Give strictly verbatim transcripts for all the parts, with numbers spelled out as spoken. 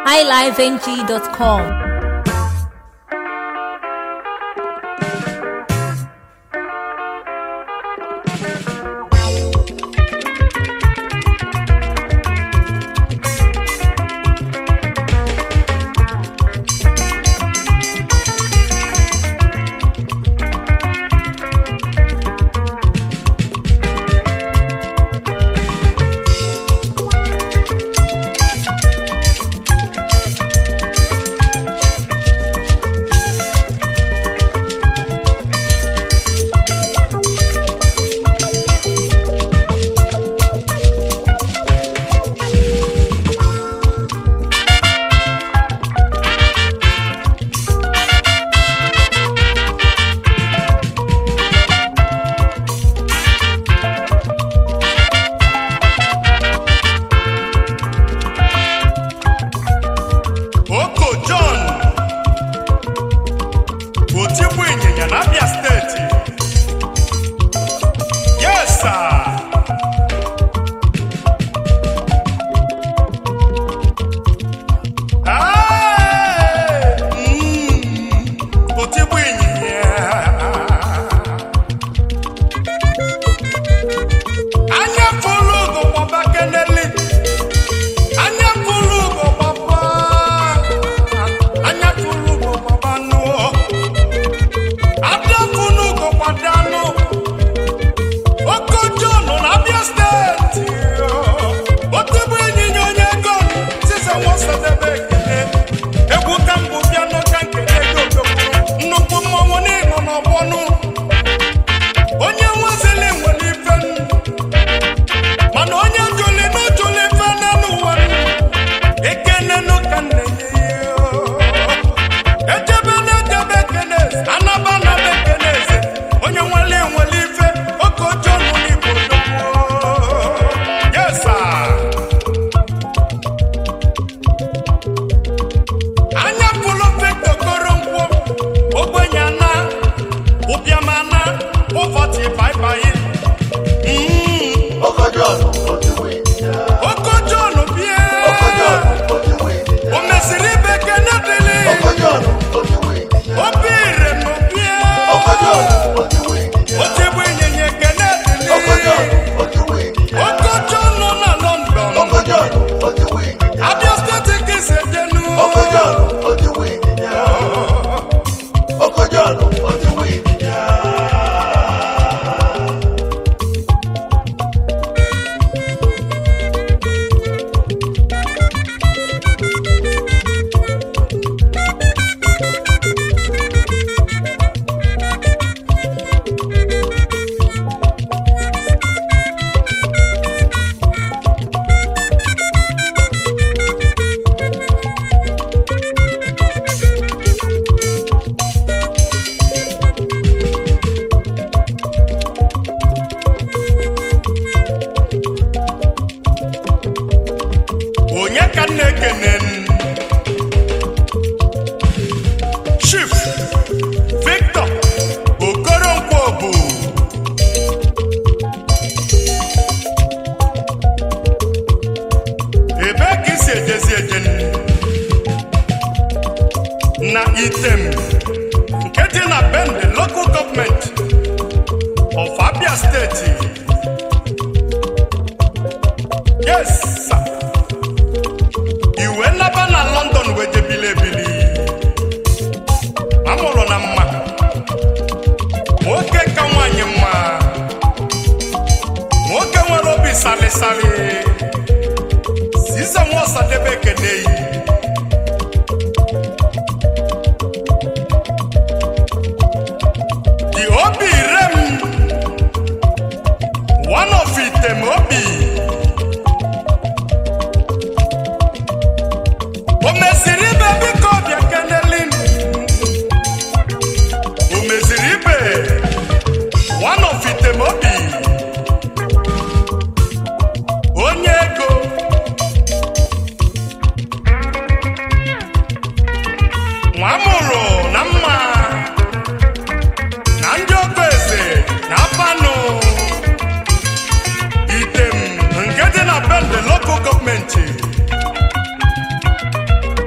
high life n g dot com. na item nke dị na Bende local government of Abia State. Yes sir. Iwe naba na London weje bile bili amụrụ na mma nwoke ka nwanyị mma nwoke nwere obi sali sali size nwosa debe keneyi Obi Rem, one of it, them Obi. Omeziribe biko bia kenelin. Omeziribe, one of it, them Obi. Onyego. Mwamuro nama. Item ngede na Bende local government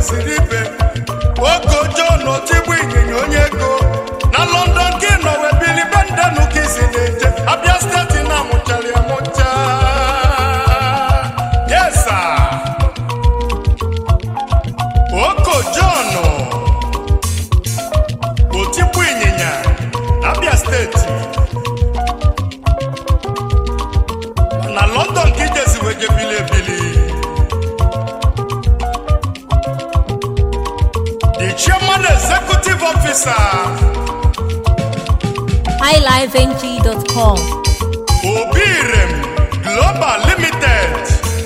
mesịrị ibe Oko John otigbu ịnyịnya onye ego na London gị nọ wee bili bendenu ka isi na-eje Abia steeti na amụchara ya mụcha yes sir Oko John otigbu ịnyịnya Abia steeti na London ka ijesi wee je bili ebili Chairman Executive Officer high life n g dot com Obirem Global Limited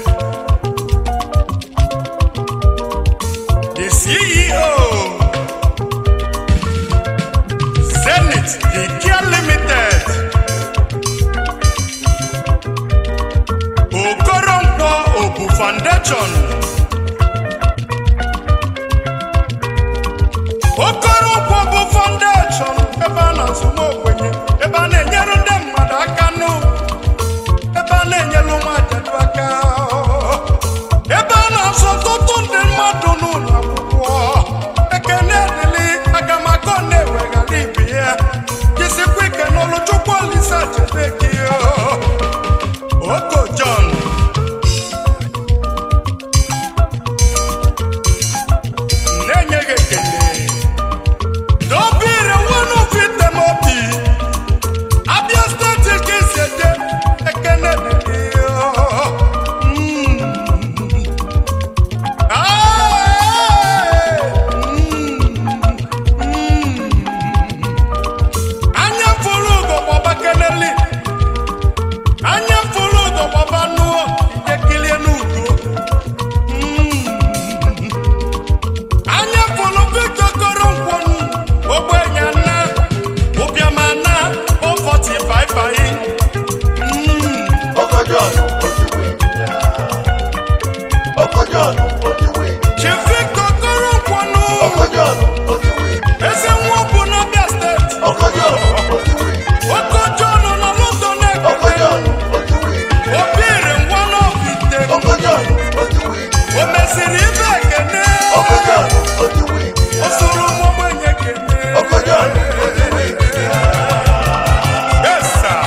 the C E O Zenith Care Limited Okoronkwo Obu Foundation Okoronkwo bụ foundation ebe a na-azụmọ ogbenye ebe a na-enyere ndị mmadụ aka nụ ebe a na-enyere ụmụ ajadu aka ebe a na-azụ ọtụtụ ndị mmadụ n'ụlọ akwụkwọ ekene dịlị agamaka na-eweghara ibe ya jisikwa ike n'ọlụ Chukwu Olise chebe gị Oko John na-enye gị ekele Dobire wanu fitem obi Abia State kesede ekene de Anya fulu go baba keneli Anya fulu go baba nu ekele nugo Anya fulu Victor Okoronkwo Ogbonyana Obiamana o forty-five bayi Oko John Oko John Chief Victor Okoronkwo Oko John Ese nwa bụ na Abia State Oko John Oko John na London Oko John Obire nwa n'ofite Oko John O mesịrị ibe ekene Oko John O soro ụmụ ogbenye kene Oko John Yes sir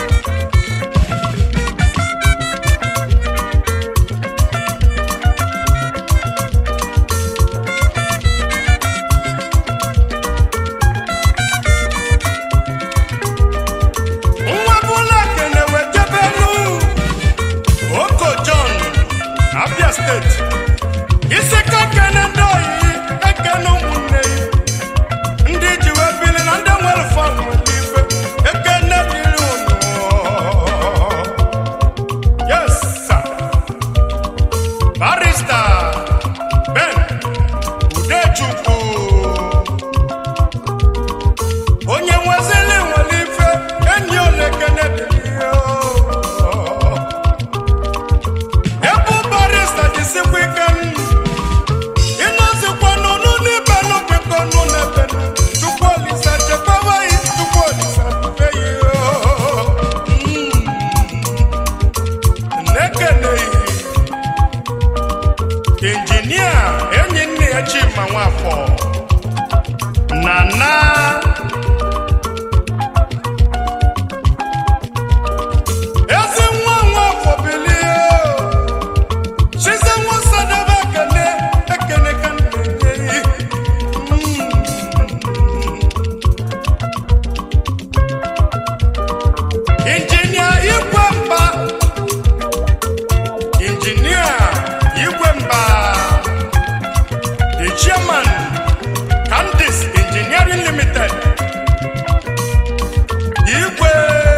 Nwa bụla kene wejebelu Oko John Abia State isi ka kene ndị oyi ekene ụmụnne ndị ji wee bili na ndị nwere fam nwere ife ekene dịrị unu yes sir Barrister Ben Udechukwu onye nwezili nwere ife enyi ole ekene dịrị Ebu Barrister jisikwa ike ịnọzikwa n'ọnụ n'ibe n'okwekọ nụ n'ebe Chukwu Olise chekwawa yi Chukwu Olise dube yi na-ekeneghị injinia enyi nne ya Chima Nwafọ na na ezi nwa Nwafọ bilie chize nwa sadebe ekene ekene ka na-enye injinia Igwe Mba injinia Igwe Mba the chairman Candice Engineering Limited Igwe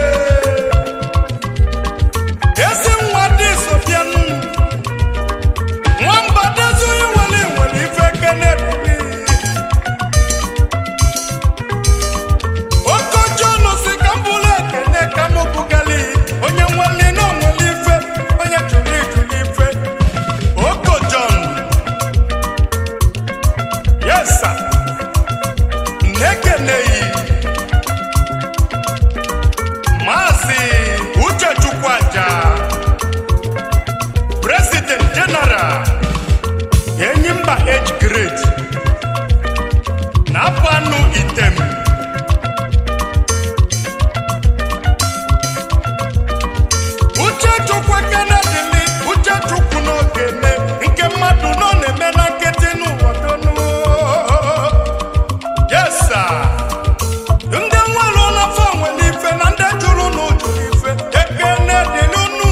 ezi nwa dị Sofian nwamba dezughị nwere nwere ife ekene bili Oko John si ka m bụrụ ekene ka m bugali onye nwere na onwere ife onye jụrụ ijụrụ ife Oko John yes sir na-ekeneghị Maazị Uchechukwu Aja President General Enyimba Age H Great na Panu Item Uche Chukwu Kennedy Uche Chukwu n'okene nke mmadụ nọ na-eme na nkịtị n'ụwa donu. Yes sir. Ndị nwere n'afọ nwere ife na ndị jụrụ n'uju ife ekene dị n'unu.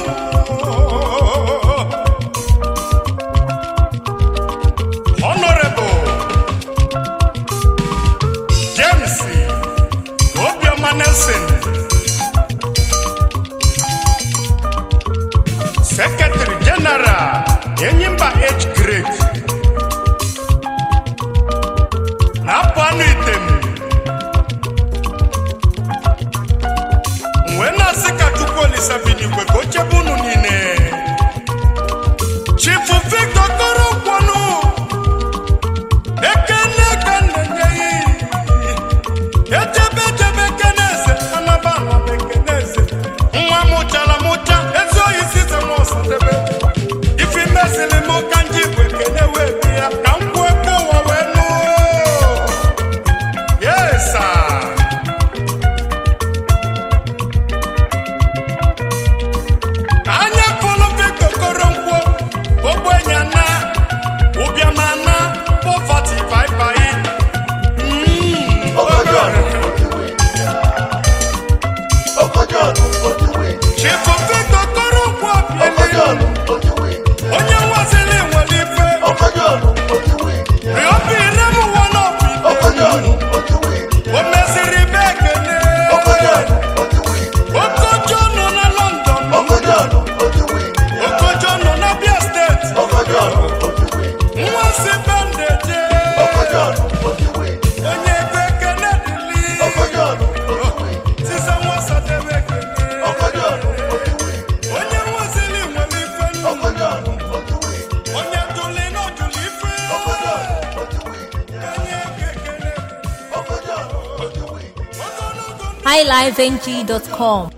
Honorable James Obioma Nelson, Secretary General Enyimba H Great na Panu Item Mwena sika Chukwu Olisa Binigwe gochebu unu niile. Chief Victor Korokwanu ekene ekene nyeyi echebe echebe keneze anabana bekeneze nwa mụchala mụcha ezi oyi sise mọsadebe ifi mesili mụ ka nji igwe kene wee bịa ka nkwụ ekwe ụwa wee nụ. Yes sir. Anya fọlọ Victor Koronkwo ogbenye na ụbịama na poverty bye bye. Mm, Okojonu Otiwe. Okojonu Otiwe. Chief Victor Koronkwo biele Okojonu Otiwe. onye nwazili nwere ife Okojonu Otiwe. riobi iremu one of ife Okojonu Otiwe. o mesiri be ekene Okojonu Otiwe. Okojo nọ na London Okojonu Otiwe. Okojo nọ na Abia State Okojonu Otiwe. nwa si bandeje Okojonu Otiwe. onye ego ekene dịli Okojonu Otiwe. sise nwa sadebe ekene Okojonu Otiwe. onye nwazili nwere ife nnu Okojonu Otiwe. onye tụli n'ọjụli ife Okojonu Otiwe. onye ego ekene Okojonu Otiwe. ogologo ndụ highlifeng dot com